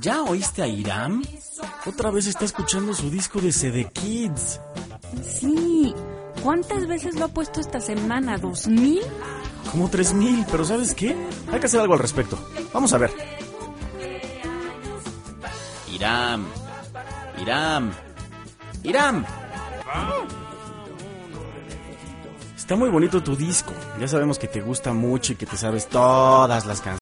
¿Ya oíste a Iram? Otra vez está escuchando su disco de CD Kids. Sí. ¿Cuántas veces lo ha puesto esta semana? ¿2,000? Como 3,000, pero ¿sabes qué? Hay que hacer algo al respecto. Vamos a ver. Iram. Está muy bonito tu disco. Ya sabemos que te gusta mucho y que te sabes todas las canciones.